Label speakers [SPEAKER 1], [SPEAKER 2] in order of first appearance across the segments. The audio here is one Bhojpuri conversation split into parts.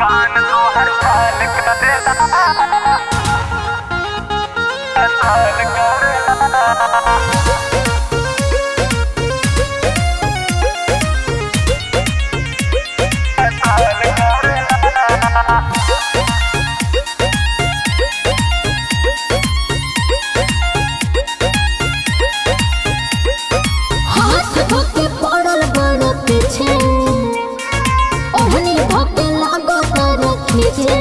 [SPEAKER 1] मुस्कान तो हर साल करेला, हर साल करेला।
[SPEAKER 2] हाथ धोके पड़ल बड़ पीछे, ओढ़नी धोके लागो कर खींचे।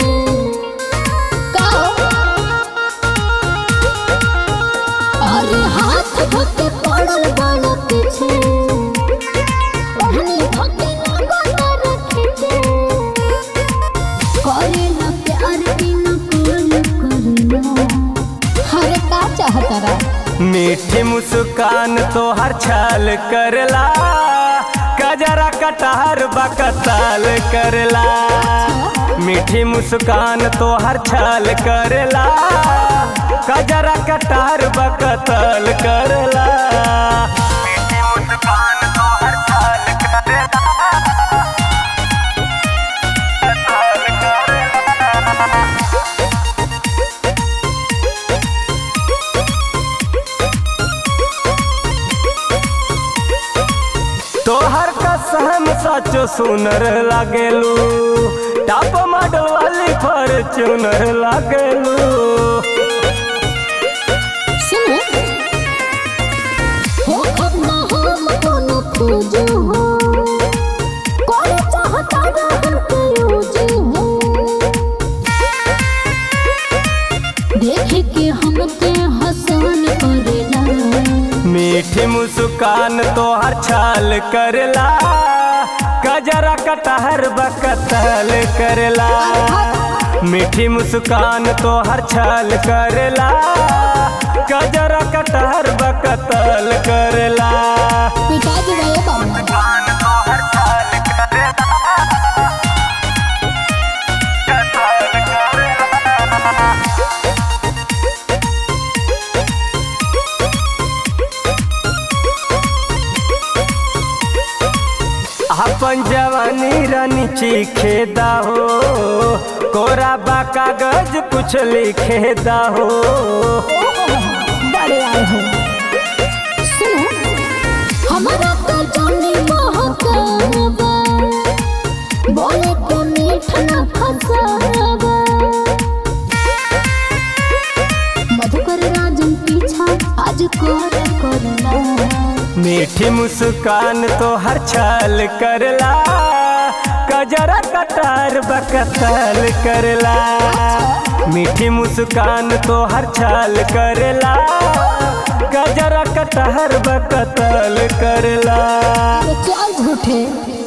[SPEAKER 2] अरे हाथ धोके पड़ल बड़ पीछे, ओढ़नी धोके लागो कर खींचे। करेला प्यार बिना कुल करेला, हर का चाहतरा।
[SPEAKER 3] मीठी मुस्कान तो हर छाल करला, कजरा कटहर बकताल करला। मीठी मुस्कान तो हर छाल करला, कजरा कटहर बकताल करला।
[SPEAKER 1] मीठी मुस्कान तो हर साल करेला, हर साल करेला।
[SPEAKER 3] तोहर का सहम सचो सुनर लागेलू, टॉप मॉडल वाली फॉर्च्यूनर लागेलू।
[SPEAKER 2] सुनो हो खब ना हम कोनो खोजो हो, कोई चाहता रहन के रोजे हो। देखे के हमके हसन करेला,
[SPEAKER 3] मीठी मुस्कान तो हर छाल करला, कजरा कटहर बकताल करला। मीठी मुस्कान तो हर छाल करला, कजरा कटहर बकताल करला।
[SPEAKER 2] पिटा दिए बाबा।
[SPEAKER 1] मुस्कान तो हर साल करेला, हर साल करेला।
[SPEAKER 3] अपन जवानी रानी चीखेदा हो, कोरा बा कागज कुछ लिखेदा हो।
[SPEAKER 2] बड़े आए हो। सुनो हमारा तो जाने महकाबा, बोले के मीठ न फसाबा। मधुकर राजन पीछा आज करला,
[SPEAKER 3] मीठी मुस्कान तो हर छाल करला, कजरा कटार बकताल करला। मीठी मुस्कान तो हर छाल करला, कजरा कटहर बकताल करला।
[SPEAKER 2] चल झूठे।